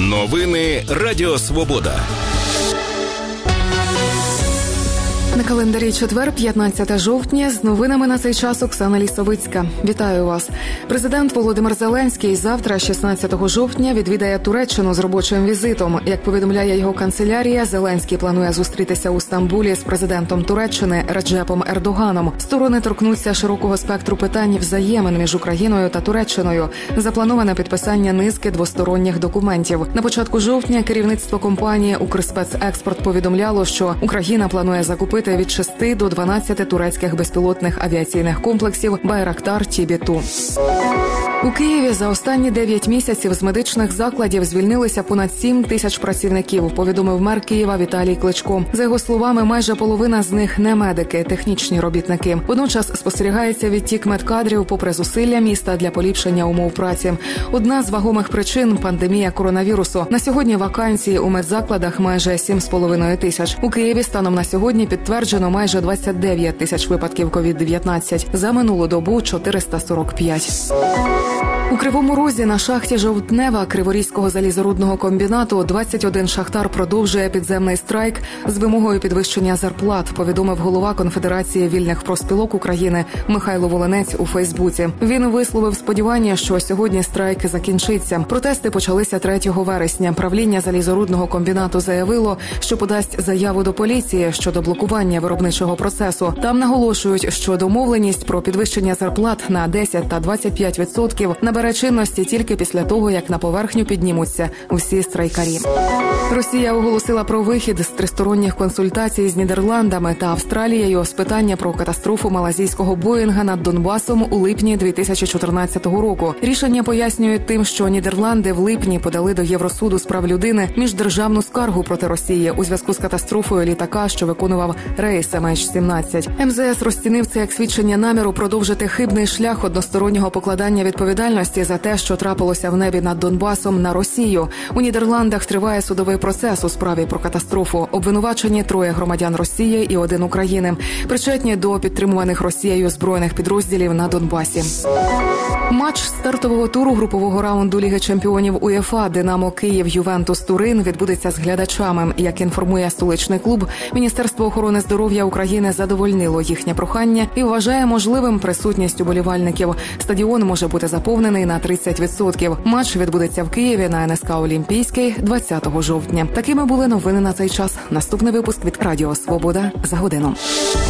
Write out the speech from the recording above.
Новини Радіо Свобода. На календарі четвер, 15 жовтня. З новинами на цей час Оксана Лісовицька. Вітаю вас. Президент Володимир Зеленський завтра, 16 жовтня, відвідає Туреччину з робочим візитом. Як повідомляє його канцелярія, Зеленський планує зустрітися у Стамбулі з президентом Туреччини Реджепом Ердоганом. Сторони торкнуться широкого спектру питань взаємин між Україною та Туреччиною. Заплановане підписання низки двосторонніх документів. На початку жовтня керівництво компанії «Укрспецекспорт» повідомляло, що Україна планує закупити від 6 до 12 турецьких безпілотних авіаційних комплексів «Байрактар Тібі-2». У Києві за останні 9 місяців з медичних закладів звільнилися понад 7 тисяч працівників, повідомив мер Києва Віталій Кличко. За його словами, майже половина з них не медики, технічні робітники. Водночас спостерігається відтік медкадрів попри зусилля міста для поліпшення умов праці. Одна з вагомих причин – пандемія коронавірусу. На сьогодні вакансії у медзакладах майже 7,5 тисяч. У Києві станом на сьогодні підтверджено майже 29 тисяч випадків COVID-19. За минулу добу – 445. У Кривому Розі на шахті «Жовтнева» Криворізького залізорудного комбінату 21 шахтар продовжує підземний страйк з вимогою підвищення зарплат, повідомив голова Конфедерації вільних профспілок України Михайло Волинець у Фейсбуці. Він висловив сподівання, що сьогодні страйк закінчиться. Протести почалися 3 вересня. Правління залізорудного комбінату заявило, що подасть заяву до поліції щодо блокування виробничого процесу. Там наголошують, що домовленість про підвищення зарплат на 10 та 25% набере чинності тільки після того, як на поверхню піднімуться усі страйкарі. Росія оголосила про вихід з тристоронніх консультацій з Нідерландами та Австралією з питання про катастрофу малазійського Боїнга над Донбасом у липні 2014 року. Рішення пояснюють тим, що Нідерланди в липні подали до Євросуду з прав людини міждержавну скаргу проти Росії у зв'язку з катастрофою літака, що виконував рейс MH17. МЗС розцінив це як свідчення наміру продовжити хибний шлях одностороннього покладання відповідальності за те, що трапилося в небі над Донбасом, на Росію. У Нідерландах триває судовий процес у справі про катастрофу. Обвинувачені 3 громадян Росії і 1 України, причетні до підтримуваних Росією збройних підрозділів на Донбасі. Матч стартового туру групового раунду Ліги чемпіонів УЄФА «Динамо Київ Ювентус Турин» відбудеться з глядачами. Як інформує столичний клуб, Міністерство охорони здоров'я України задовольнило їхнє прохання і вважає можливим присутність уболівальників. Стадіон може бути заповнений на 30%. Матч відбудеться в Києві на НСК «Олімпійський» 20 жовтня. Такими були новини на цей час. Наступний випуск від Радіо Свобода за годину.